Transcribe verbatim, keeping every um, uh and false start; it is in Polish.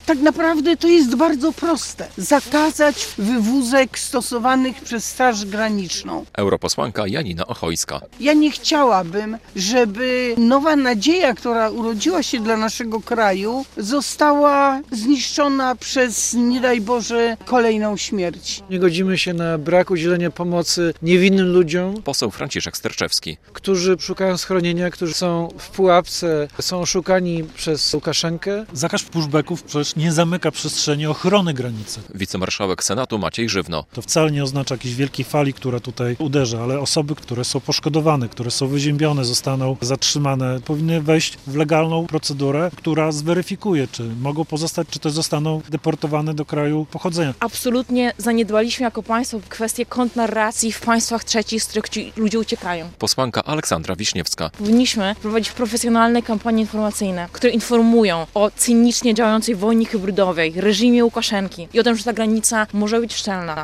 Tak naprawdę to jest bardzo proste. Zakazać wywózek stosowanych przez Straż Graniczną. Europosłanka Janina Ochojska. Ja nie chciałabym, żeby nowa nadzieja, która urodziła się dla naszego kraju, została zniszczona przez, nie daj Boże, kolejną śmierć. Nie godzimy się na brak udzielenia pomocy niewinnym ludziom. Poseł Franciszek Sterczewski. Którzy szukają schronienia, którzy są w pułapce, są oszukani przez Łukaszenkę. Zakaz pushbacków przecież nie zamyka przestrzeni ochrony granicy. Wicemarszałek Senatu Maciej Żywno. To wcale nie oznacza jakiejś wielkiej fali, która tutaj uderza, ale osoby, które są poszkodowane, które są wyziębione, zostaną zatrzymane, powinny wejść w legalną procedurę, która zweryfikuje, czy mogą pozostać, czy też zostaną deportowane do kraju pochodzenia. Absolutnie zaniedbaliśmy jako państwo kwestię kontrnarracji w państwach trzecich, z których ci ludzie uciekają. Posłanka Aleksandra Wiśniewska. Powinniśmy prowadzić profesjonalne kampanie informacyjne, które informują o cynicznie działającej wojnie hybrydowej, reżimie Łukaszenki i o tym, że ta granica może być szczelna.